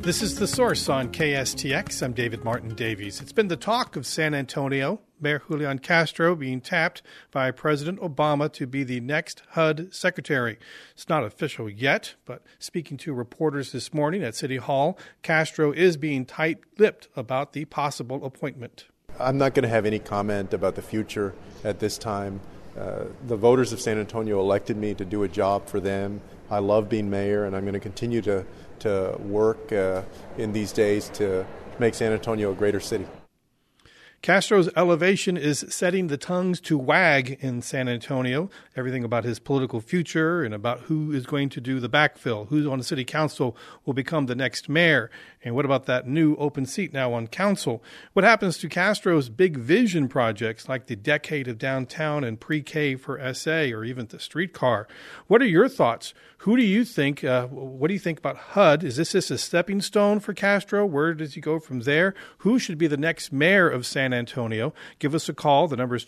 This is The Source on KSTX. I'm David Martin Davies. It's been the talk of San Antonio, Mayor Julian Castro being tapped by President Obama to be the next HUD secretary. It's not official yet, but speaking to reporters this morning at City Hall, Castro is being tight-lipped about the possible appointment. I'm not going to have any comment about the future at this time. The voters of San Antonio elected me to do a job for them. I love being mayor, and I'm going to continue to work in these days to make San Antonio a greater city. Castro's elevation is setting the tongues to wag in San Antonio. Everything about his political future and about who is going to do the backfill, who's on the city council will become the next mayor. And what about that new open seat now on council? What happens to Castro's big vision projects like the Decade of Downtown and Pre-K for SA or even the streetcar? What are your thoughts? Who do you think, what do you think about HUD? Is this just a stepping stone for Castro? Where does he go from there? Who should be the next mayor of San Antonio? Give us a call. The number is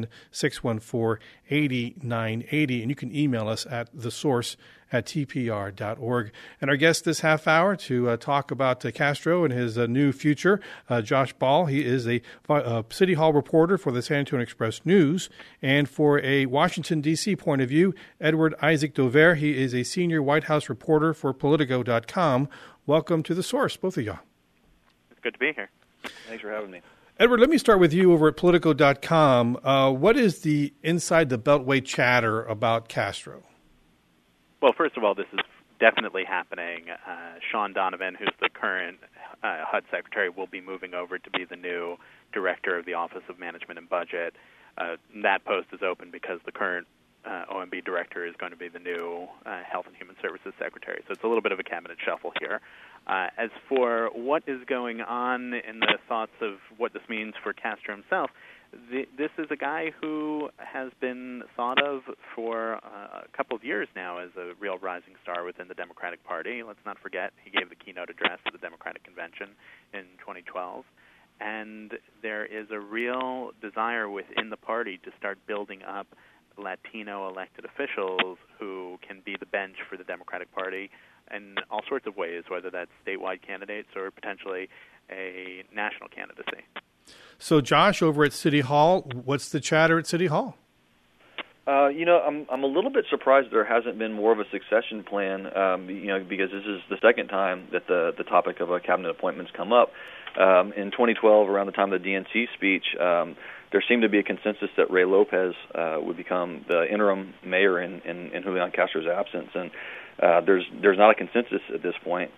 210-614-8980. And you can email us at thesource@tpr.org. And our guest this half hour to talk about Castro and his new future, Josh Ball. He is a City Hall reporter for the San Antonio Express News. And for a Washington, D.C. point of view, Edward Isaac Dover. He is a senior White House reporter for Politico.com. Welcome to The Source, both of y'all. It's good to be here. Thanks for having me. Edward, let me start with you over at Politico.com. What is the inside the Beltway chatter about Castro? Well, first of all, this is definitely happening. Sean Donovan, who's the current HUD secretary, will be moving over to be the new director of the Office of Management and Budget. That post is open because the current OMB director is going to be the new Health and Human Services secretary. So it's a little bit of a cabinet shuffle here. As for what is going on in the thoughts of what this means for Castro himself, this is a guy who has been thought of for a couple of years now as a real rising star within the Democratic Party. Let's not forget, he gave the keynote address at the Democratic Convention in 2012. And there is a real desire within the party to start building up Latino elected officials who can be the bench for the Democratic Party in all sorts of ways, whether that's statewide candidates or potentially a national candidacy. So, Josh, over at City Hall, what's the chatter at City Hall? I'm a little bit surprised there hasn't been more of a succession plan, because this is the second time that the topic of cabinet appointments come up. In 2012, around the time of the DNC speech, there seemed to be a consensus that Ray Lopez would become the interim mayor in Julian Castro's absence, and there's not a consensus at this point.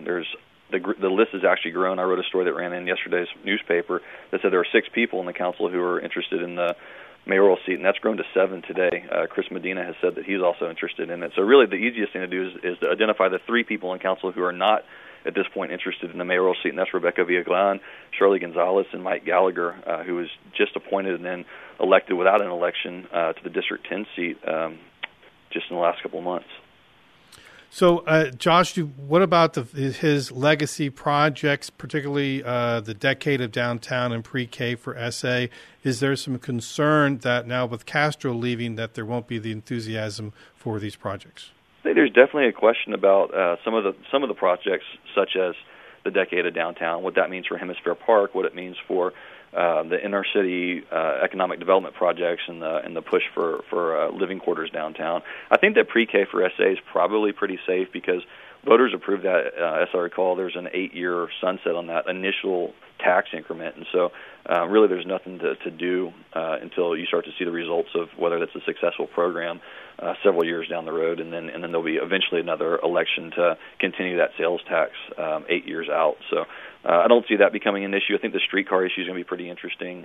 The list has actually grown. I wrote a story that ran in yesterday's newspaper that said there are 6 people in the council who are interested in the mayoral seat, and that's grown to 7 today. Chris Medina has said that he's also interested in it. So really the easiest thing to do is to identify the 3 people in council who are not at this point interested in the mayoral seat, and that's Rebecca Villagrán, Shirley Gonzalez, and Mike Gallagher, who was just appointed and then elected without an election to the District 10 seat just in the last couple of months. So, Josh, what about his legacy projects, particularly the Decade of Downtown and Pre-K for SA? Is there some concern that now with Castro leaving that there won't be the enthusiasm for these projects? I think there's definitely a question about some of the projects, such as the Decade of Downtown, what that means for Hemisphere Park, what it means for the inner city economic development projects and the push for living quarters downtown. I think that Pre-K for SA is probably pretty safe because voters approved that. As I recall, there's an 8-year sunset on that initial tax increment, and so really there's nothing to do until you start to see the results of whether that's a successful program several years down the road, and then there'll be eventually another election to continue that sales tax 8 years out. So I don't see that becoming an issue. I think the streetcar issue is going to be pretty interesting.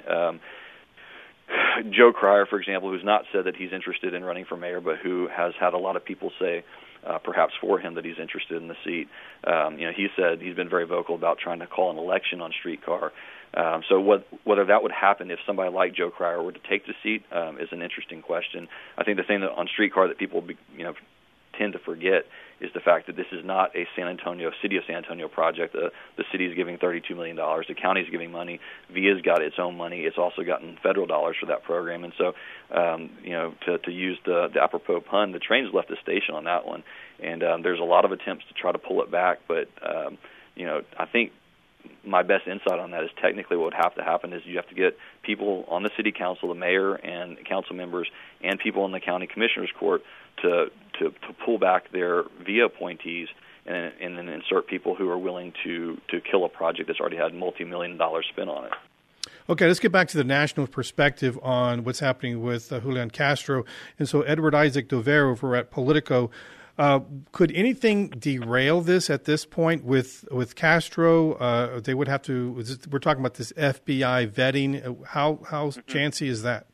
Joe Cryer, for example, who's not said that he's interested in running for mayor, but who has had a lot of people say, perhaps for him, that he's interested in the seat. He said he's been very vocal about trying to call an election on streetcar. So whether that would happen if somebody like Joe Cryer were to take the seat is an interesting question. I think the thing that on streetcar that people tend to forget is the fact that this is not a City of San Antonio project. The city is giving $32 million. The county is giving money. VIA's got its own money. It's also gotten federal dollars for that program. And so, to use the apropos pun, the train's left the station on that one. And there's a lot of attempts to try to pull it back, but I think my best insight on that is technically what would have to happen is you have to get people on the city council, the mayor and council members, and people in the county commissioner's court to pull back their via appointees and then insert people who are willing to kill a project that's already had multi-million-dollar spent on it. Okay, let's get back to the national perspective on what's happening with Julian Castro. And so Edward Isaac Dover over at Politico, could anything derail this at this point with Castro? They would have to, we're talking about this FBI vetting. How chancy is that?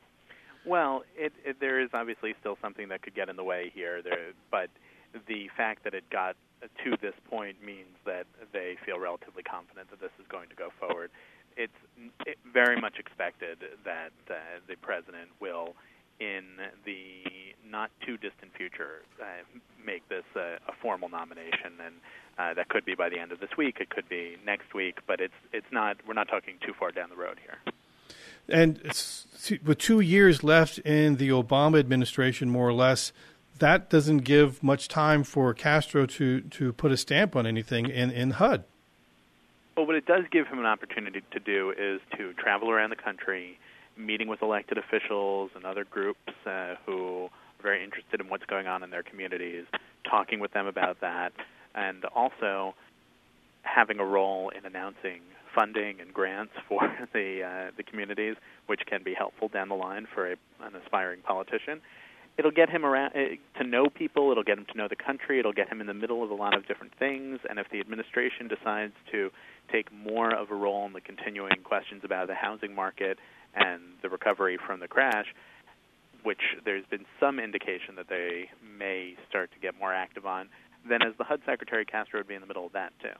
Well, there is obviously still something that could get in the way here, but the fact that it got to this point means that they feel relatively confident that this is going to go forward. It's very much expected that the president will, in the not-too-distant future, make this a formal nomination, and that could be by the end of this week. It could be next week, but it's not. We're not talking too far down the road here. And with 2 years left in the Obama administration, more or less, that doesn't give much time for Castro to put a stamp on anything in HUD. Well, what it does give him an opportunity to do is to travel around the country, meeting with elected officials and other groups who are very interested in what's going on in their communities, talking with them about that, and also having a role in announcing funding and grants for the communities, which can be helpful down the line for an aspiring politician. It'll get him around to know people. It'll get him to know the country. It'll get him in the middle of a lot of different things. And if the administration decides to take more of a role in the continuing questions about the housing market and the recovery from the crash, which there's been some indication that they may start to get more active on, then as the HUD Secretary, Castro would be in the middle of that too.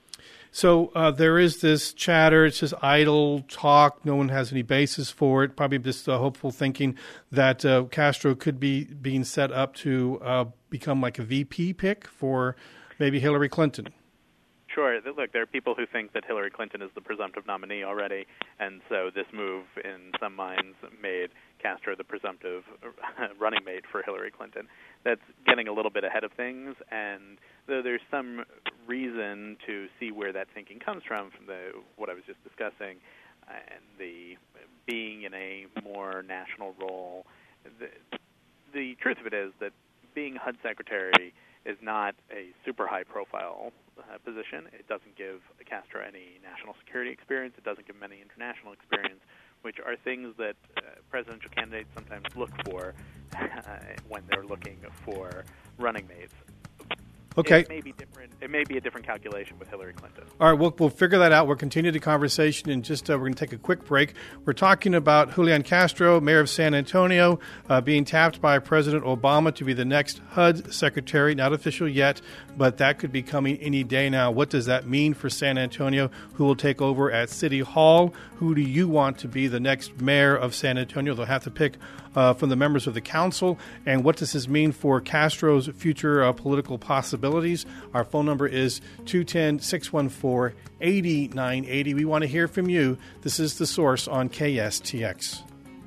So there is this chatter. It's just idle talk. No one has any basis for it. Probably just hopeful thinking that Castro could be being set up to become like a VP pick for maybe Hillary Clinton. Sure. Look, there are people who think that Hillary Clinton is the presumptive nominee already, and so this move in some minds made Castro the presumptive running mate for Hillary Clinton. That's getting a little bit ahead of things, and though there's some reason to see where that thinking comes from what I was just discussing, and the being in a more national role, the truth of it is that being HUD Secretary is not a super high-profile position. It doesn't give Castro any national security experience. It doesn't give him any international experience, which are things that presidential candidates sometimes look for when they're looking for running mates. Okay. It may be different. It may be a different calculation with Hillary Clinton. All right, we'll figure that out. We'll continue the conversation in just we're going to take a quick break. We're talking about Julian Castro, mayor of San Antonio, being tapped by President Obama to be the next HUD secretary. Not official yet, but that could be coming any day now. What does that mean for San Antonio? Who will take over at City Hall? Who do you want to be the next mayor of San Antonio? They'll have to pick from the members of the council. And what does this mean for Castro's future political possibilities? Our phone number is 210-614-8980. We want to hear from you. This is The Source on KSTX.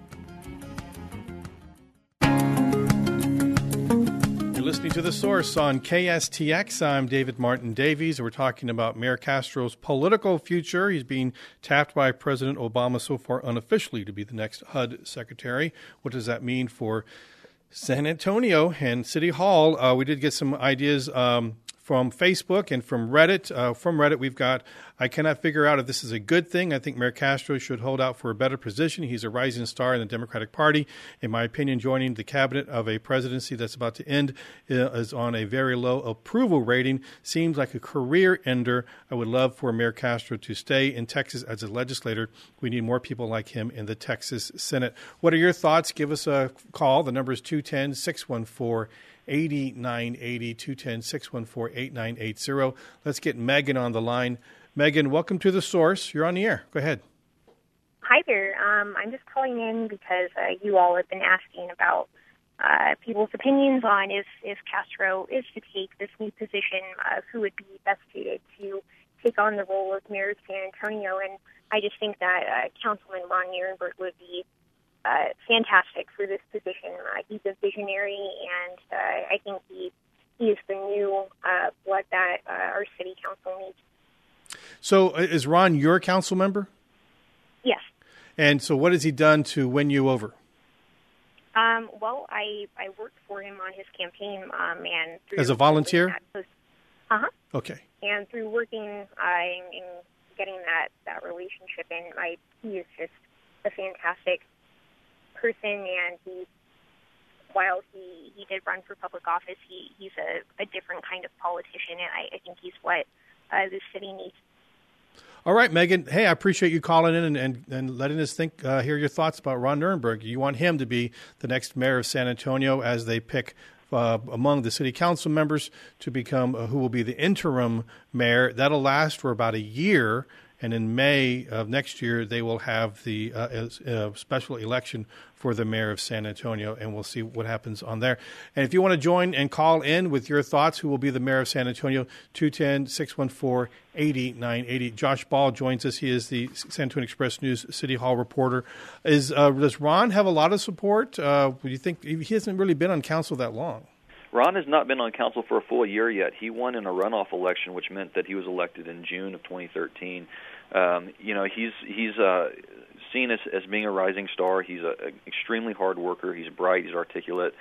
You're listening to The Source on KSTX. I'm David Martin Davies. We're talking about Mayor Castro's political future. He's being tapped by President Obama so far unofficially to be the next HUD secretary. What does that mean for San Antonio and City Hall? We did get some ideas from Facebook and from Reddit. From Reddit, we've got, I cannot figure out if this is a good thing. I think Mayor Castro should hold out for a better position. He's a rising star in the Democratic Party. In my opinion, joining the cabinet of a presidency that's about to end is on a very low approval rating. Seems like a career ender. I would love for Mayor Castro to stay in Texas as a legislator. We need more people like him in the Texas Senate. What are your thoughts? Give us a call. The number is 210-614-8980, 210-614-8980. Let's get Megan on the line. Megan, welcome to The Source. You're on the air. Go ahead. Hi there. I'm just calling in because you all have been asking about people's opinions on if Castro is to take this new position, who would be best suited to take on the role of mayor of San Antonio. And I just think that Councilman Ron Nirenberg would be fantastic for this position. He's a visionary, and I think he he's the new blood that our city council needs. So is Ron your council member? Yes. And so what has he done to win you over? Well, I worked for him on his campaign, and through as a volunteer? Okay. And through working and getting that relationship in, he is just a fantastic person, and while he did run for public office, he's a different kind of politician, and I think he's what the city needs. All right, Megan. Hey, I appreciate you calling in and letting us hear your thoughts about Ron Nirenberg. You want him to be the next mayor of San Antonio as they pick among the city council members to become who will be the interim mayor. That'll last for about a year. And in May of next year, they will have the special election for the mayor of San Antonio, and we'll see what happens on there. And if you want to join and call in with your thoughts, who will be the mayor of San Antonio, 210-614-8980. Josh Ball joins us. He is the San Antonio Express News City Hall reporter. Does Ron have a lot of support? Do you think he hasn't really been on council that long? Ron has not been on council for a full year yet. He won in a runoff election, which meant that he was elected in June of 2013. He's seen as being a rising star. He's an extremely hard worker. He's bright. He's articulate,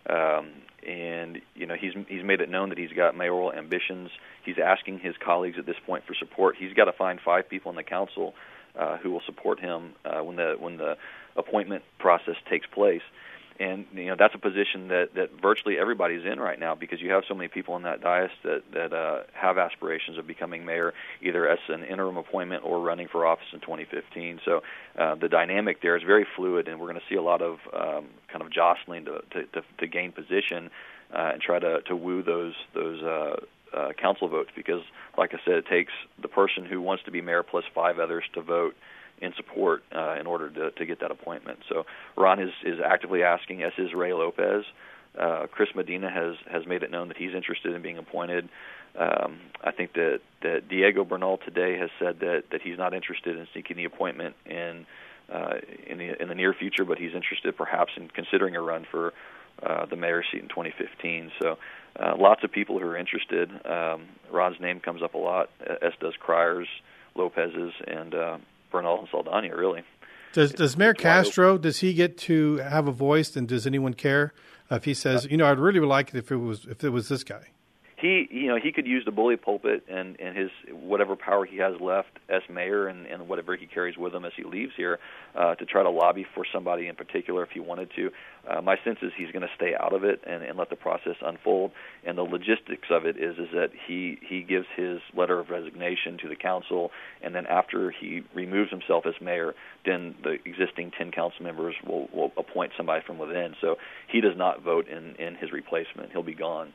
and he's made it known that he's got mayoral ambitions. He's asking his colleagues at this point for support. He's got to find 5 people in the council who will support him when the appointment process takes place. And that's a position that virtually everybody's in right now, because you have so many people in that dais that have aspirations of becoming mayor, either as an interim appointment or running for office in 2015. So the dynamic there is very fluid, and we're going to see a lot of kind of jostling to gain position and try to woo those council votes, because, like I said, it takes the person who wants to be mayor plus 5 others to vote in support in order to get that appointment. So Ron is actively asking, as is Ray Lopez. Chris Medina has made it known that he's interested in being appointed. I think that Diego Bernal today has said that he's not interested in seeking the appointment in the near future, but he's interested perhaps in considering a run for the mayor's seat in 2015. So lots of people who are interested. Ron's name comes up a lot, as does Cryer's, Lopez's, and Bernal and Saldana, really. Does Mayor Castro, does he get to have a voice, and does anyone care if he says, I'd really like it if it was this guy? He could use the bully pulpit and his whatever power he has left as mayor and whatever he carries with him as he leaves here to try to lobby for somebody in particular if he wanted to. My sense is he's going to stay out of it and let the process unfold. And the logistics of it is that he gives his letter of resignation to the council, and then after he removes himself as mayor, then the existing 10 council members will appoint somebody from within. So he does not vote in his replacement. He'll be gone.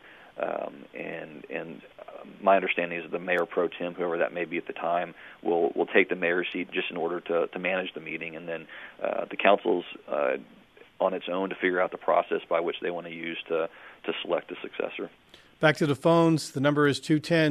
My understanding is that the mayor pro tem, whoever that may be at the time, will take the mayor's seat just in order to manage the meeting, and then the council's on its own to figure out the process by which they want to use to select a successor. Back to the phones. The number is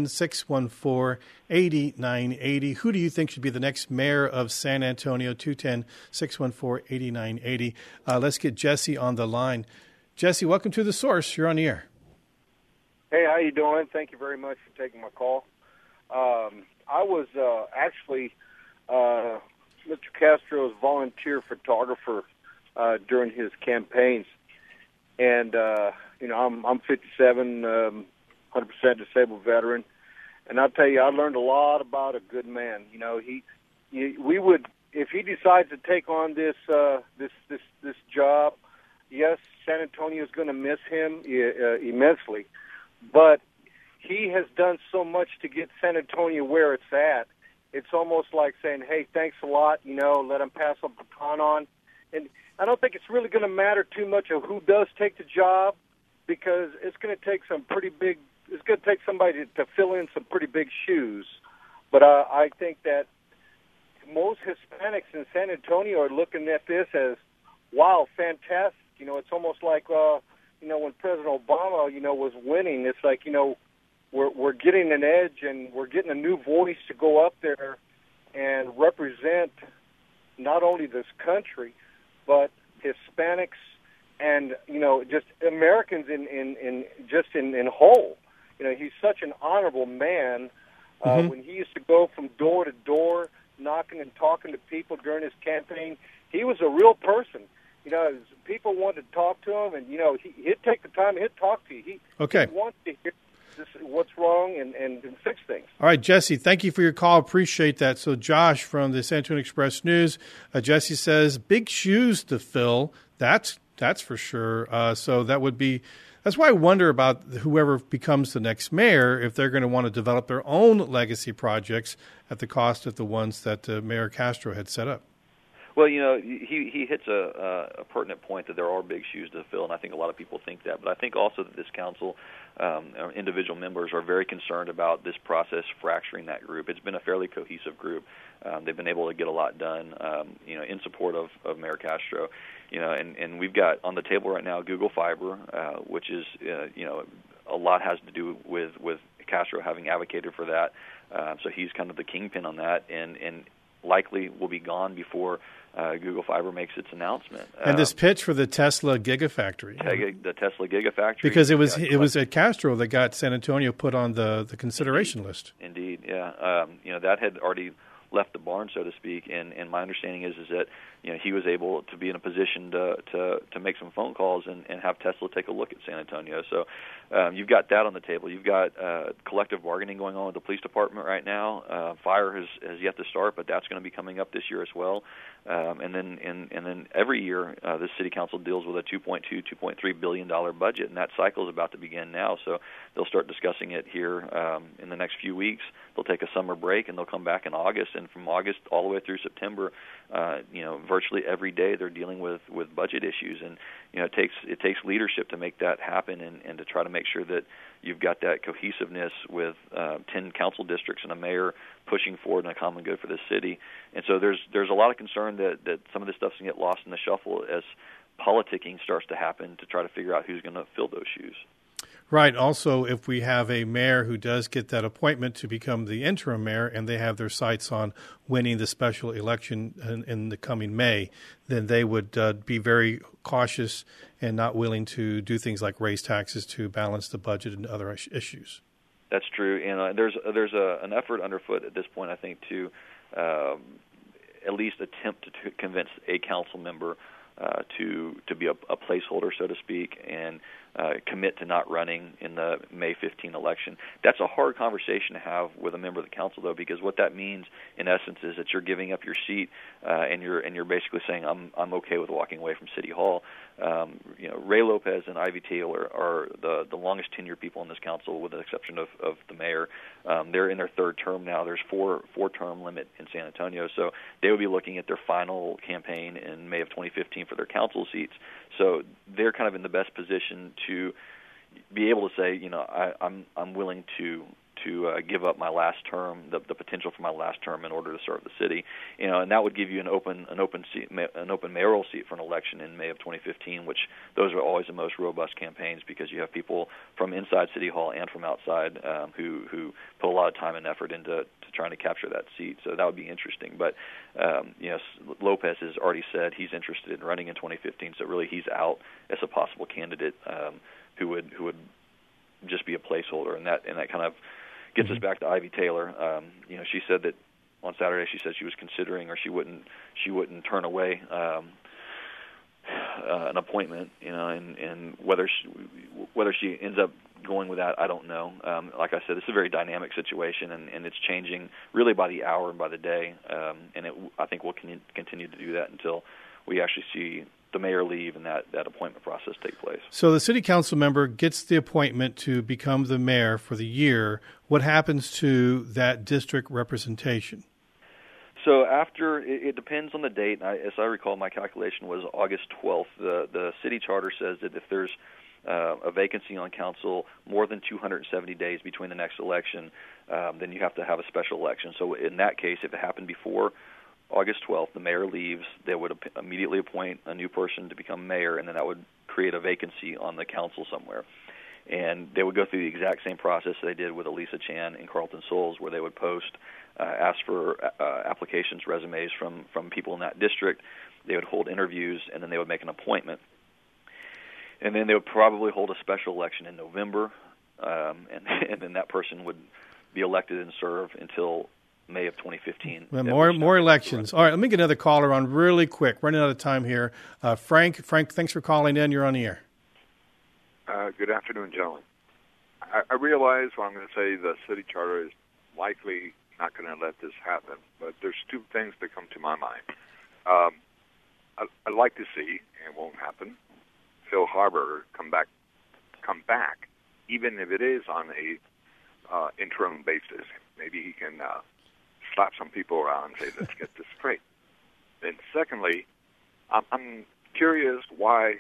210-614-8980. Who do you think should be the next mayor of San Antonio? 210-614-8980. Let's get Jesse on the line. Jesse, welcome to The Source. You're on the air. Hey, how you doing? Thank you very much for taking my call. I was actually Mr. Castro's volunteer photographer during his campaigns, and I'm 57, 100% disabled veteran, and I'll tell you, I learned a lot about a good man. We would, if he decides to take on this job, yes, San Antonio is going to miss him immensely. But he has done so much to get San Antonio where it's at. It's almost like saying, hey, thanks a lot, let him pass the baton on. And I don't think it's really going to matter too much of who does take the job, because it's going to take somebody to fill in some pretty big shoes. But I think that most Hispanics in San Antonio are looking at this as, wow, fantastic. It's almost like, when President Obama, was winning, it's like, we're getting an edge and we're getting a new voice to go up there and represent not only this country, but Hispanics and just Americans in whole. He's such an honorable man. When he used to go from door to door, knocking and talking to people during his campaign, he was a real person. People wanted to talk to him, and he'd take the time. He'd talk to you. He wants to hear what's wrong and fix things. All right, Jesse, thank you for your call. Appreciate that. So Josh from the San Antonio Express News, Jesse says, big shoes to fill. That's for sure. So that's why I wonder about whoever becomes the next mayor, if they're going to want to develop their own legacy projects at the cost of the ones that Mayor Castro had set up. Well, he hits a pertinent point that there are big shoes to fill, and I think a lot of people think that. But I think also that this council, individual members, are very concerned about this process fracturing that group. It's been a fairly cohesive group. They've been able to get a lot done, in support of Mayor Castro. And we've got on the table right now Google Fiber, which is, a lot has to do with Castro having advocated for that. So he's kind of the kingpin on that, and likely will be gone before Google Fiber makes its announcement. And this pitch for the Tesla Gigafactory. The Tesla Gigafactory. Because it was at Castro that got San Antonio put on the consideration list. Indeed, yeah. That had already left the barn, so to speak, and my understanding is that he was able to be in a position to make some phone calls and have Tesla take a look at San Antonio. So you've got that on the table. You've got collective bargaining going on with the police department right now. Fire has yet to start, but that's going to be coming up this year as well. And then every year the city council deals with a $2.3 billion budget, and that cycle is about to begin now. So they'll start discussing it here in the next few weeks. They'll take a summer break, and they'll come back in August. And from August all the way through September, virtually every day they're dealing with budget issues. And it takes leadership to make that happen, and to try to make sure that you've got that cohesiveness with 10 council districts and a mayor pushing forward in a common good for the city. And so there's a lot of concern that some of this stuff's going to get lost in the shuffle as politicking starts to happen to try to figure out who's going to fill those shoes. Right. Also, if we have a mayor who does get that appointment to become the interim mayor, and they have their sights on winning the special election in the coming May, then they would be very cautious and not willing to do things like raise taxes to balance the budget and other issues. That's true, and there's an effort underfoot at this point, I think, to at least attempt to convince a council member to be a placeholder, so to speak, and commit to not running in the May 15 election. That's a hard conversation to have with a member of the council, though, because what that means, in essence, is that you're giving up your seat, and you're basically saying, I'm okay with walking away from City Hall. Ray Lopez and Ivy Taylor are the longest tenured people in this council, with the exception of the mayor. They're in their third term now. There's four-term limit in San Antonio, so they will be looking at their final campaign in May of 2015 for their council seats. So they're kind of in the best position to be able to say, I'm willing to give up my last term, the potential for my last term, in order to serve the city, and that would give you an open mayoral seat for an election in May of 2015. Which those are always the most robust campaigns, because you have people from inside City Hall and from outside who put a lot of time and effort into trying to capture that seat. So that would be interesting. But Lopez has already said he's interested in running in 2015. So really, he's out as a possible candidate who would just be a placeholder, and that kind of gets us back to Ivy Taylor. She said that on Saturday. She said she was considering, or she wouldn't turn away an appointment. And whether she ends up going with that, I don't know. Like I said, it's a very dynamic situation, and it's changing really by the hour and by the day. And I think we'll continue to do that until we actually see the mayor leave and that appointment process take place. So the city council member gets the appointment to become the mayor for the year. What happens to that district representation? So after, it depends on the date. As I recall, my calculation was August 12th. The city charter says that if there's a vacancy on council more than 270 days between the next election, then you have to have a special election. So in that case, if it happened before August 12th, the mayor leaves, they would immediately appoint a new person to become mayor, and then that would create a vacancy on the council somewhere. And they would go through the exact same process they did with Elisa Chan and Carlton Souls, where they would post, ask for applications, resumes from people in that district. They would hold interviews, and then they would make an appointment. and then they would probably hold a special election in November, and then that person would be elected and serve until May of 2015. Well, more elections. All right, let me get another caller on really quick. Running out of time here. Frank, thanks for calling in. You're on the air. Good afternoon, gentlemen. I realize I'm going to say the city charter is likely not going to let this happen, but there's two things that come to my mind. I'd like to see, and it won't happen, Phil Harburger come back, even if it is on a interim basis. Maybe he can slap some people around and say, let's get this straight. Then secondly, I'm curious why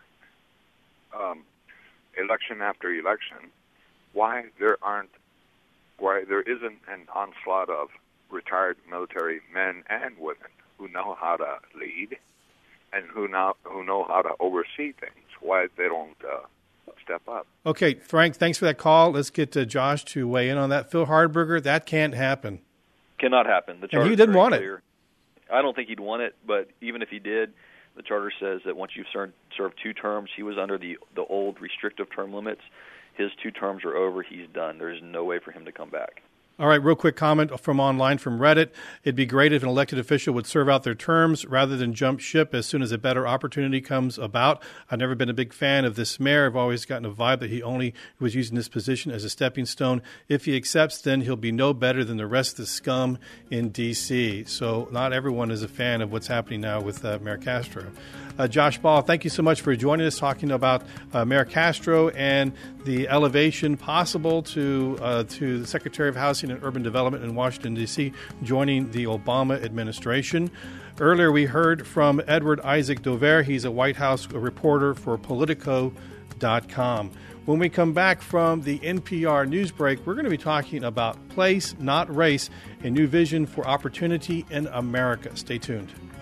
election after election, why there isn't an onslaught of retired military men and women who know how to lead and who know how to oversee things. Why they don't step up. Okay, Frank, thanks for that call. Let's get Josh to weigh in on that. Phil Harburger, that can't happen. Cannot happen. The charter and he didn't want clear. I don't think he'd want it, but even if he did, the charter says that once you've served 2 terms, he was under the old restrictive term limits. His 2 terms are over. He's done. There's no way for him to come back. All right, real quick comment from online from Reddit. It'd be great if an elected official would serve out their terms rather than jump ship as soon as a better opportunity comes about. I've never been a big fan of this mayor. I've always gotten a vibe that he only was using this position as a stepping stone. If he accepts, then he'll be no better than the rest of the scum in D.C. So not everyone is a fan of what's happening now with Mayor Castro. Josh Ball, thank you so much for joining us, talking about Mayor Castro and the elevation possible to the Secretary of Housing and Urban Development in Washington, D.C., joining the Obama administration. Earlier, we heard from Edward Isaac Dover. He's a White House reporter for Politico.com. When we come back from the NPR news break, we're going to be talking about place, not race, a new vision for opportunity in America. Stay tuned.